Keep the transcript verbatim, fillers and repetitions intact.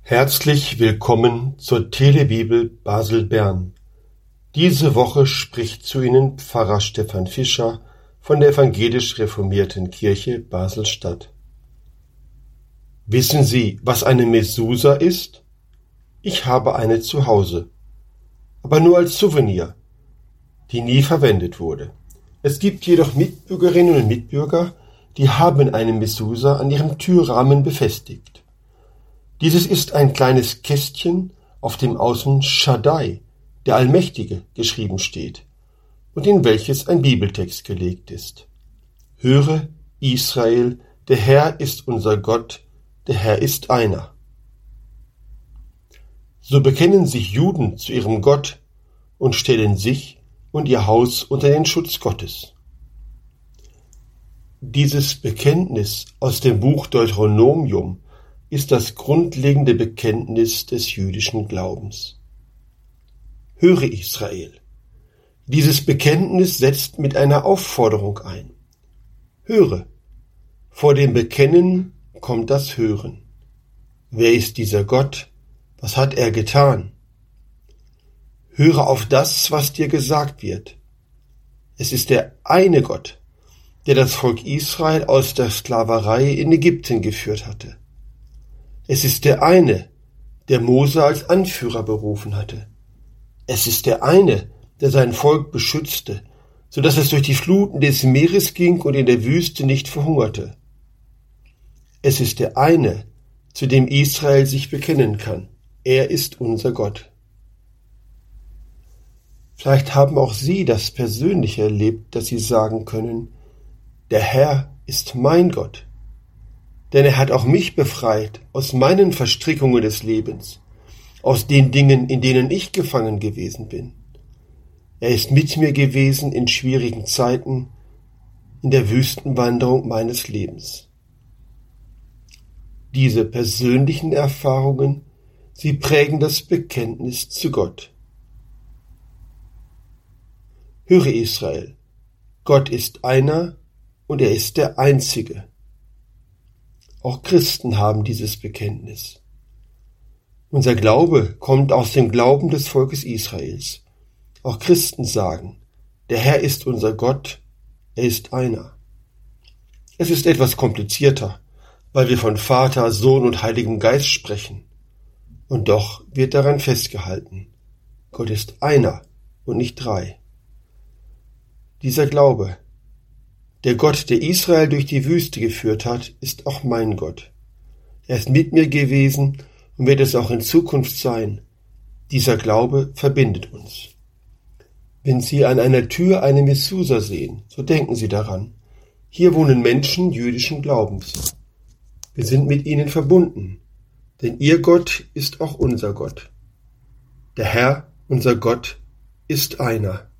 Herzlich willkommen zur Telebibel Basel-Bern. Diese Woche spricht zu Ihnen Pfarrer Stefan Fischer von der Evangelisch-Reformierten Kirche Basel-Stadt. Wissen Sie, was eine Mezzusa ist? Ich habe eine zu Hause, aber nur als Souvenir, die nie verwendet wurde. Es gibt jedoch Mitbürgerinnen und Mitbürger, die haben eine Mezzusa an ihrem Türrahmen befestigt. Dieses ist ein kleines Kästchen, auf dem außen Shaddai, der Allmächtige, geschrieben steht und in welches ein Bibeltext gelegt ist. Höre, Israel, der Herr ist unser Gott, der Herr ist einer. So bekennen sich Juden zu ihrem Gott und stellen sich und ihr Haus unter den Schutz Gottes. Dieses Bekenntnis aus dem Buch Deuteronomium ist das grundlegende Bekenntnis des jüdischen Glaubens. Höre, Israel. Dieses Bekenntnis setzt mit einer Aufforderung ein. Höre. Vor dem Bekennen kommt das Hören. Wer ist dieser Gott? Was hat er getan? Höre auf das, was dir gesagt wird. Es ist der eine Gott, der das Volk Israel aus der Sklaverei in Ägypten geführt hatte. Es ist der eine, der Mose als Anführer berufen hatte. Es ist der eine, der sein Volk beschützte, so dass es durch die Fluten des Meeres ging und in der Wüste nicht verhungerte. Es ist der eine, zu dem Israel sich bekennen kann. Er ist unser Gott. Vielleicht haben auch Sie das persönlich erlebt, dass Sie sagen können, der Herr ist mein Gott. Denn er hat auch mich befreit aus meinen Verstrickungen des Lebens, aus den Dingen, in denen ich gefangen gewesen bin. Er ist mit mir gewesen in schwierigen Zeiten, in der Wüstenwanderung meines Lebens. Diese persönlichen Erfahrungen, sie prägen das Bekenntnis zu Gott. Höre, Israel, Gott ist einer und er ist der Einzige. Auch Christen haben dieses Bekenntnis. Unser Glaube kommt aus dem Glauben des Volkes Israels. Auch Christen sagen, der Herr ist unser Gott, er ist einer. Es ist etwas komplizierter, weil wir von Vater, Sohn und Heiligem Geist sprechen. Und doch wird daran festgehalten, Gott ist einer und nicht drei. Dieser Glaube, der Gott, der Israel durch die Wüste geführt hat, ist auch mein Gott. Er ist mit mir gewesen und wird es auch in Zukunft sein. Dieser Glaube verbindet uns. Wenn Sie an einer Tür eine Mezzusa sehen, so denken Sie daran. Hier wohnen Menschen jüdischen Glaubens. Wir sind mit ihnen verbunden, denn Ihr Gott ist auch unser Gott. Der Herr, unser Gott, ist einer.